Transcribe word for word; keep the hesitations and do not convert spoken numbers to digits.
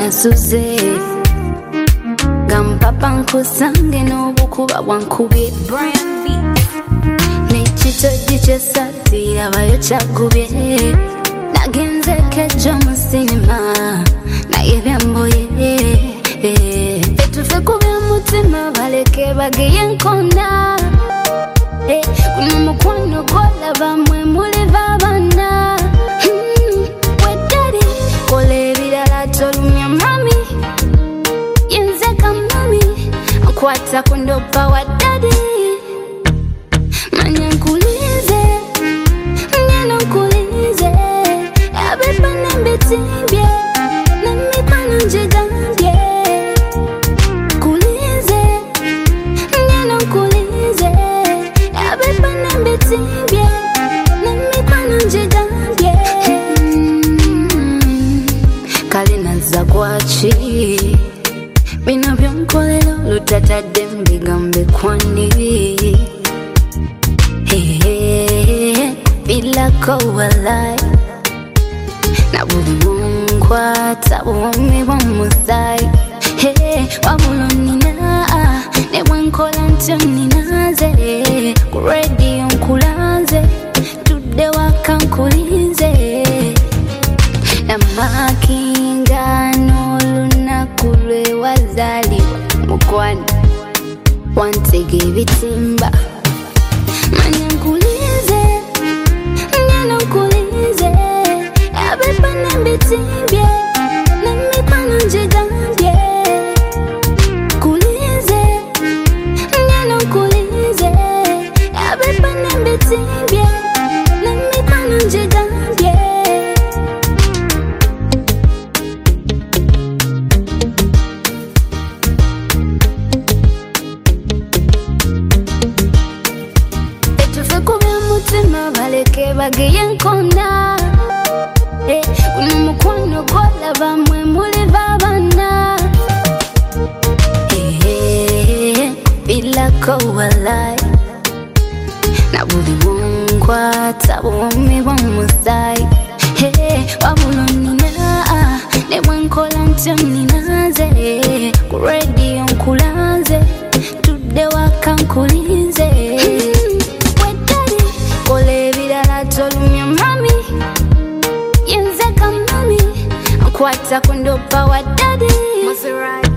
nasuze Gampapa nkusange n'obukuba bwankubye Brian B Nechito jiche sati abayo chagubye Nagenze kejo mu cinema Na yebyamboye Etufe kubya mutima baleke bageye nkona Kuno mukwano kola bamwe muli babana Wedari kole birala tolumya mami Yenze kamami Nkwata kundopa wa daddy Manya nkulize Ngeno nkulize Yabepa nembetimbye Nemipa njigambye Kulize Ngeno nkulize Yabepa nembetimbye Nemipa njigambye Kali naza kwachi Bino byonkolero lutatadde mbigambe kwani Hey, hey, feel like a walai Na buli munkwata buwumi bw'omusai Hey, wabulo nina Ne bwenkola ntyo ninaze Ku radio nkulaze Tudde waka nkulize Namakinga n'olunaku lwe wazaliwa Mukwano wantege ebitimba Manya nkulize, ngeno nkulize Yabepa nembetimbye, nemipa njigambye Kulize, ngeno nkulize Yabepa nembetimbye, nemipa njigambye Mutima baleke bageye nkona Kuno mukwano kola bamwe muli babana Feel like a walai Na buli munkwata buwumi bw'omusai Wabulo nina Ne bwenkola ntyo ninaze Ku radio nkulaze Tudde waka nkulize Kole birala tolumya mami Yenze kamami Nkwata kundopa wa daddy